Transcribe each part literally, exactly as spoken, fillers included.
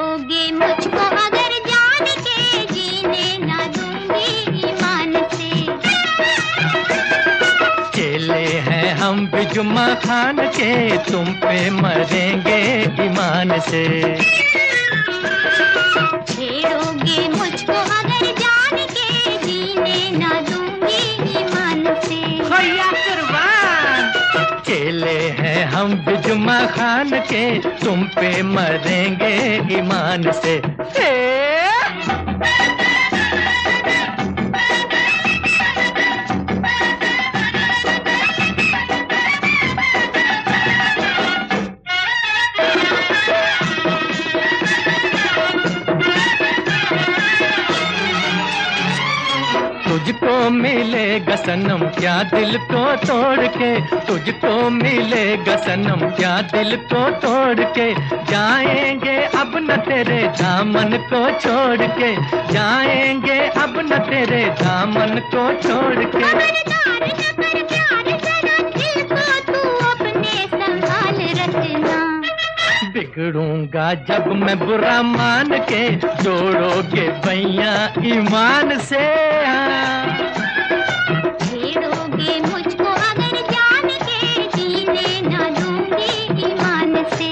छेड़ोगे मुझको अगर जान के, जीने ना दूंगी ईमान से। चेले हैं हम भी जुम्मा खान के, तुम पे मरेंगे ईमान से। छेड़ोगे मुझको अगर जान के, जीने ना दूंगी ईमान से। खोया कुर्बान। चेले हैं हम भी जुम्मा खान के, तुम पे मरेंगे ईमान से। तुझको मिलेगा सनम क्या दिल को तोड़ के, तुझको मिलेगा सनम क्या दिल को तोड़ के। जाएंगे अब न तेरे दामन को छोड़ के, जाएंगे अब न तेरे दामन को छोड़ के। खबरदार न कर प्यार जरा, दिल को तू अपने संभाल रखना। बिगड़ूंगा जब मैं बुरा मान के, जोड़ोगे भैया ईमान से। छेड़ोगे मुझको अगर जान के, जीने ना दूंगी ईमान से।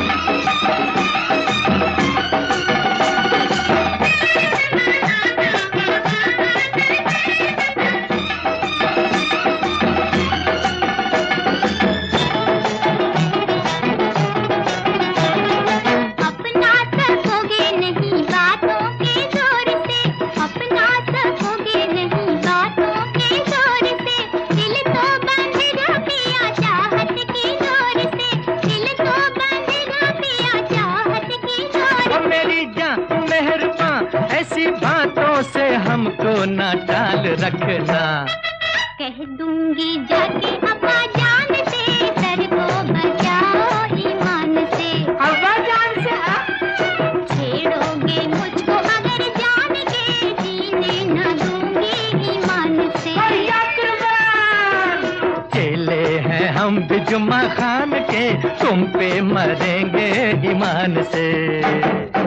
अपना सकोगे नहीं बातों के जोर से, अपना सकोगे नहीं बातों के जोर से। दिल तो बंधेगा पिया चाहत की डोर से, दिल तो बंधेगा पिया चाहत की डोर ओ मेरी जान मेहरबान, ऐसी बातों से हमको ना टाल रखना। कह दूंगी जाके अब्बा जान से, सर को बचाओ ईमान से। अब्बा जान से छेड़ोगे मुझको अगर जान के, जीने ना दूंगी ईमान से। चेले हैं हम भी जुम्मा खान के, तुम पे मरेंगे ईमान से।